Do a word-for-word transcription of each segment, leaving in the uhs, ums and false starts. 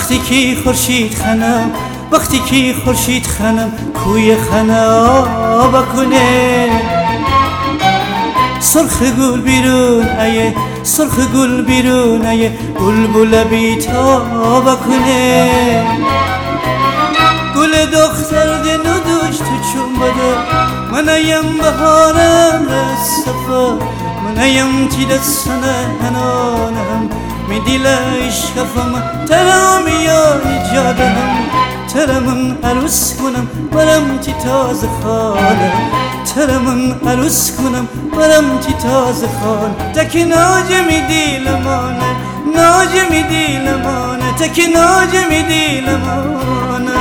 وقتی که خورشید خنم وقتی که خورشید خنم کوی خنا بکنه سرخ گل بیرون ایه سرخ گل بیرون ایه بلبل بی‌تاب کنه گل دختر دنو دوش تو چون بده من ایم بهارم رسفا من ایم تی دستانه هنانم می دیل عشقفم ترم یا جادم ترمن عروس کنم برم تی تازه خانه ترمن عروس کنم برم تی تازه خانه تکی ناجمی دیلمانه ناجمی دیلمانه تکی ناجمی دیلمانه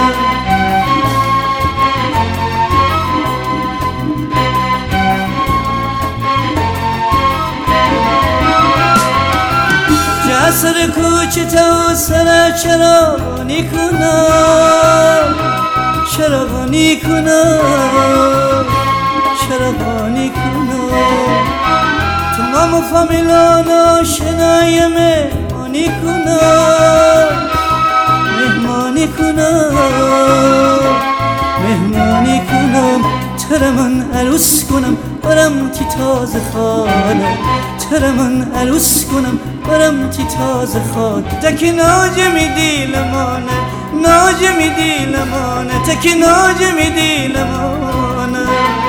جسر کوچه تو سر چراغانی کنم چراغانی کنم چراغانی کنم تمام فامیلان آشنای مهمانی کنم مهمانی کنم مهمانی کنم ترمن عروس کنم برم تی تازه خانه ترمن عروس کنم برم تی تازه خانه تکی ناجمی دیلمانه ناجمی دیلمانه تکی ناجمی دیلمانه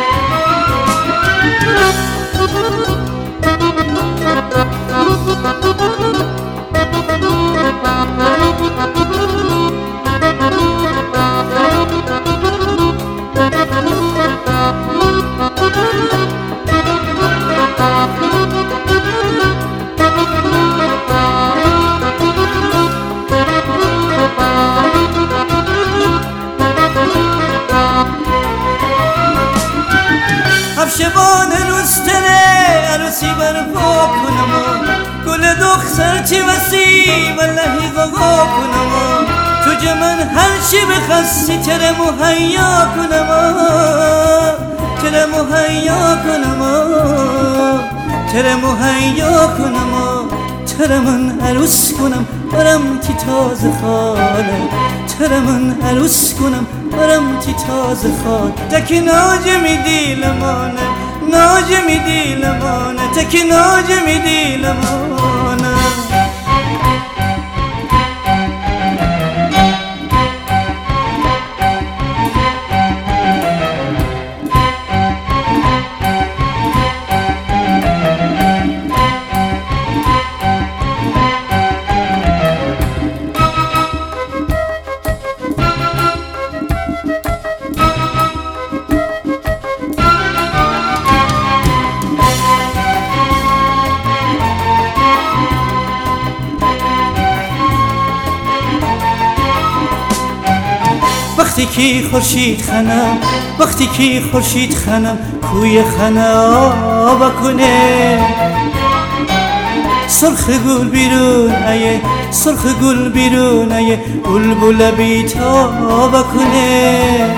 افشبان رستنه عروسی برپا کنم گل دختر چی وسی واللهی غاغا کنم تو جمن هرچی بخستی تره مهیا کنم تره مهیا کنم تره مهیا کنم تره من عروس کنم برم تی تازه خانه تره من عروس کنم برم تی تازه خانه تکی ناجمی دیلمانه ناجمی دیلمانه تکی ناجمی دیلمانه وقتی که خورشید خنم وقتی که خورشید خنم کوی خنا بکنه سرخ گل بیرون ایه سرخ گل بیرون ایه بلبل بی‌تاب کنه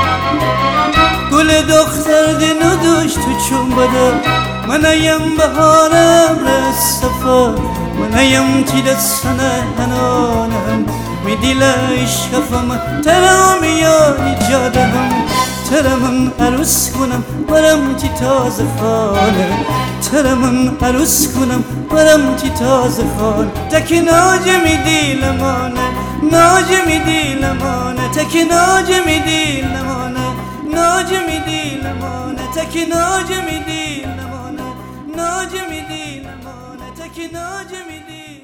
گل دختر دنو دوش تو چون بده من ایم بهارم رسفا من ایم تی دستانه هنانم می دیل عشقفم ترم یا جادم ترمن عروس کنم برم تی تازه خانه ترمن عروس کنم برم تی تازه خانه تکی ناجمی دیلمانه ناجمی دیلمانه تکی ناجمی دیلمانه ناجمی دیلمانه تکی ناجمی دیلمانه ناجمی دیلمانه تکی ناجمی دیلمانه